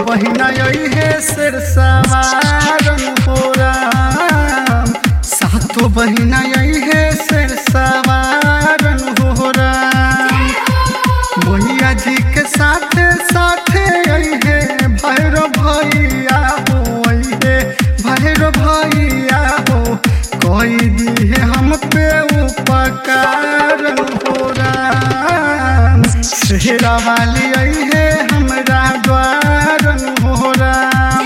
बहिना है शेर सवारन हो राम, सातो बहिना है शेर सवारन हो राम। मैया जी के साथ साथ है भैरव भैया हो, भैरव भैया हो, कोई दी है हम पे उपकार हो राम। शेरा वाली है हमरा द्वारन हो राम।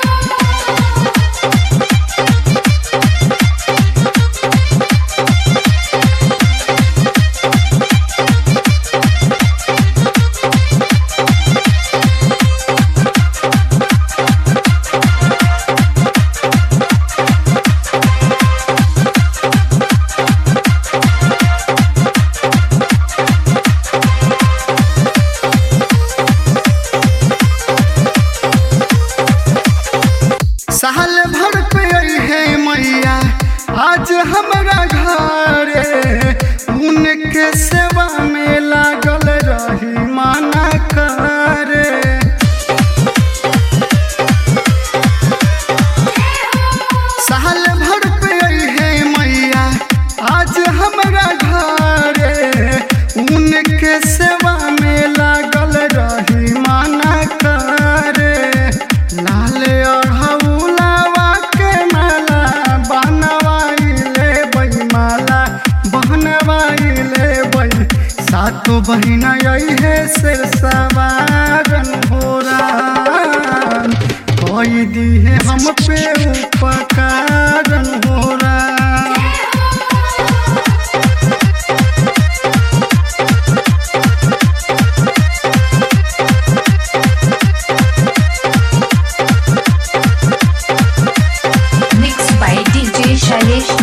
साल भर पे है मैया आज हमारा घरे, उनके सेवा में लागल रही माना करे। साल भर पे है मैया आज हमारा घरे, उनके सेवा में लागल रही माना करे। लाल सातो बहिना है शेर सवारन हो राम, कोई दी है हम पे उपकारन हो Ram. Mixed by DJ Shailesh।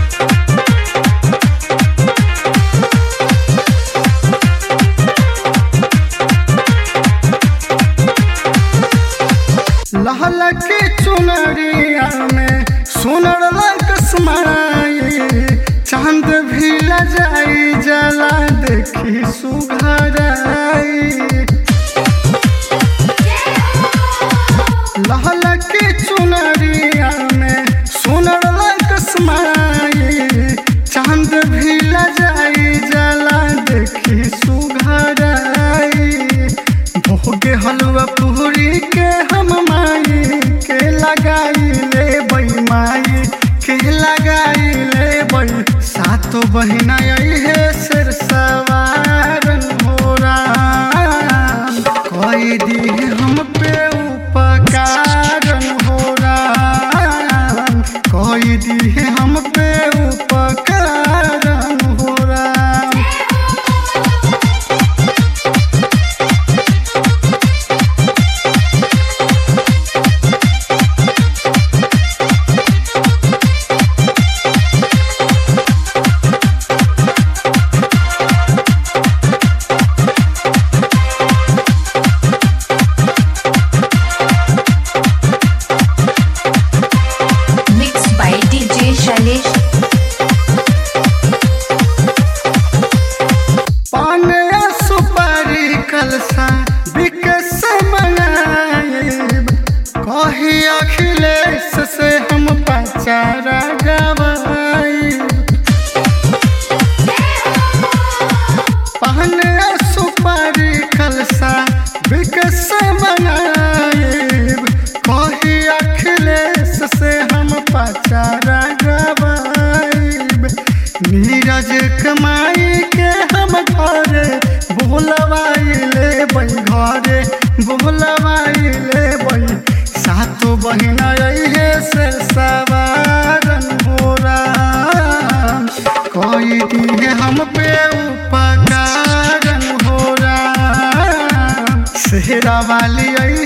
लहल के चुनरिया में सुनर लकस्माई, चांद भी लजाई जला देखी सुघराई। लहल के चुनरिया में सुनर लकस्माई, चांद भी लजाई जला देखी सुघराई। भोगे हलवा पूरी के हम माई के लगाई ले बई, माई के लगाई ले बई। सातो बहिना है शेर सवारन हो राम, कोई दी हम पे उपकारन हो राम, कोई दी हम पे उपकारन हो Ram. Mixed by DJ Shailesh। पान सुपारी कलसा विकस मनाइब, कही अखिलेश से हम पचारा गवाइब। पान सुपारी कलसा विकस मनाइब, कही अखिलेश से हम पचारा गवाइब। नीरज कमाई के हम घरे बोलवाई ले बई, घरे बोलवाई ले बई। सातो बहिना है शेर सवारन हो राम, कोई दी है हम पे उपकारन हो राम। शेरा वाली